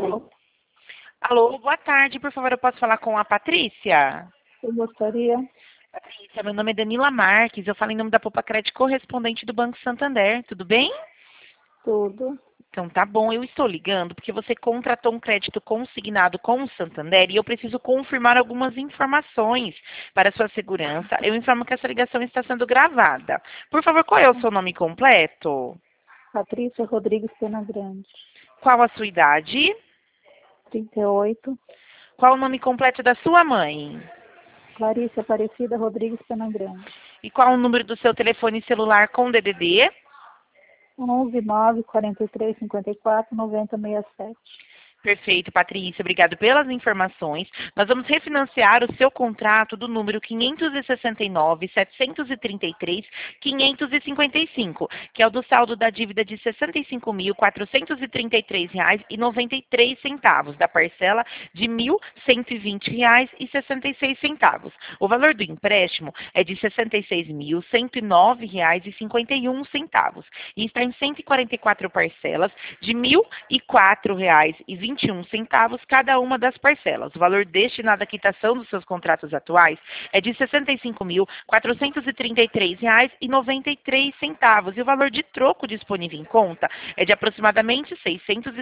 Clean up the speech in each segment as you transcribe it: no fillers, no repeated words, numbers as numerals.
Alô, boa tarde. Por favor, eu posso falar com a Patrícia? Eu gostaria. Patrícia, meu nome é Danila Marques. Eu falo em nome da Poupa Crédito, correspondente do Banco Santander. Tudo bem? Tudo. Então tá bom. Eu estou ligando porque você contratou um crédito consignado com o Santander e eu preciso confirmar algumas informações para sua segurança. Eu informo que essa ligação está sendo gravada. Por favor, qual é o seu nome completo? Patrícia Rodrigues Pena Grande. Qual a sua idade? 38. Qual o nome completo da sua mãe? Clarice Aparecida Rodrigues Pena Grande. E qual o número do seu telefone celular com DDD? 11 9 43 54 90 67. Perfeito, Patrícia. Obrigado pelas informações. Nós vamos refinanciar o seu contrato do número 569.733.555, que é o do saldo da dívida de R$ 65.433,93, da parcela de R$ 1.120,66. O valor do empréstimo é de R$ 66.109,51 e está em 144 parcelas de R$ 1.004,21 cada uma das parcelas. O valor destinado à quitação dos seus contratos atuais é de R$ 65.433,93 e o valor de troco disponível em conta é de aproximadamente R$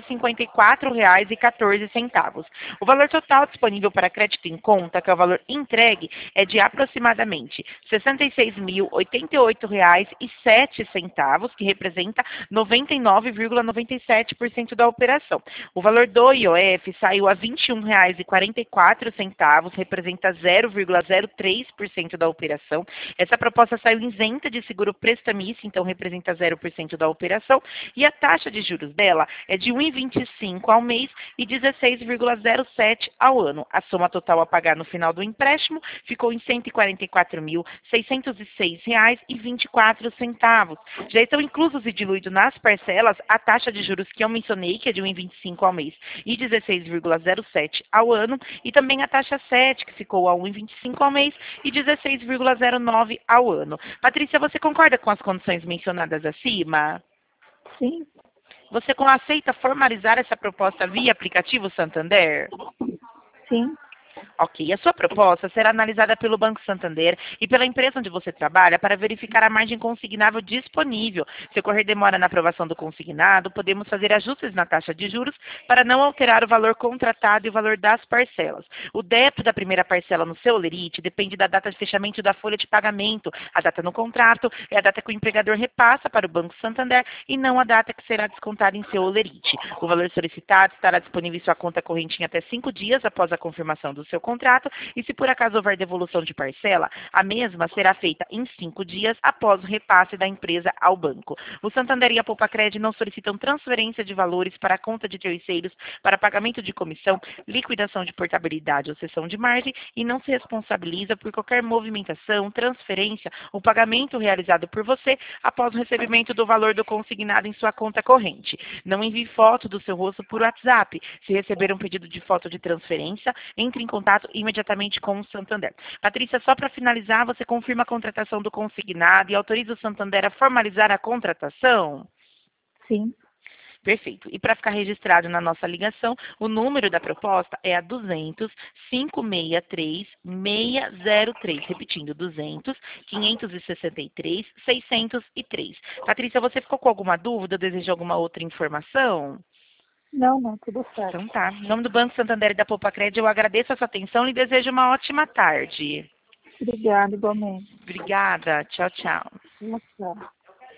654,14. O valor total disponível para crédito em conta, que é o valor entregue, é de aproximadamente R$ 66.088,07, que representa 99,97% da operação. O valor do IOF saiu a R$ 21,44, representa 0,03% da operação. Essa proposta saiu isenta de seguro prestamício, então representa 0% da operação. E a taxa de juros dela é de 1,25 ao mês e 16,07 ao ano. A soma total a pagar no final do empréstimo ficou em R$ 144.606,24. Já estão inclusos e diluídos nas parcelas a taxa de juros que eu mencionei, que é de 1,25 ao mês e 16,07 ao ano, e também a taxa 7, que ficou a 1,25 ao mês e 16,09 ao ano. Patrícia, você concorda com as condições mencionadas acima? Sim. Você aceita formalizar essa proposta via aplicativo Santander? Sim. Ok, a sua proposta será analisada pelo Banco Santander e pela empresa onde você trabalha para verificar a margem consignável disponível. Se ocorrer demora na aprovação do consignado, podemos fazer ajustes na taxa de juros para não alterar o valor contratado e o valor das parcelas. O débito da primeira parcela no seu Olerite depende da data de fechamento da folha de pagamento. A data no contrato é a data que o empregador repassa para o Banco Santander e não a data que será descontada em seu Olerite. O valor solicitado estará disponível em sua conta corrente em até 5 dias após a confirmação do seu contrato, e se por acaso houver devolução de parcela, a mesma será feita em 5 dias após o repasse da empresa ao banco. O Santander e a Poupa Crédito não solicitam transferência de valores para a conta de terceiros para pagamento de comissão, liquidação de portabilidade ou cessão de margem e não se responsabiliza por qualquer movimentação, transferência ou pagamento realizado por você após o recebimento do valor do consignado em sua conta corrente. Não envie foto do seu rosto por WhatsApp. Se receber um pedido de foto de transferência, entre em contato imediatamente com o Santander. Patrícia, só para finalizar, você confirma a contratação do consignado e autoriza o Santander a formalizar a contratação? Sim. Perfeito. E para ficar registrado na nossa ligação, o número da proposta é a 200-563-603. Repetindo, 200-563-603. Patrícia, você ficou com alguma dúvida? Deseja alguma outra informação? Não, tudo certo. Então tá. Em nome do Banco Santander e da Poupa Crédito, eu agradeço a sua atenção e desejo uma ótima tarde. Obrigada, igualmente. Obrigada. Tchau, tchau. Tchau.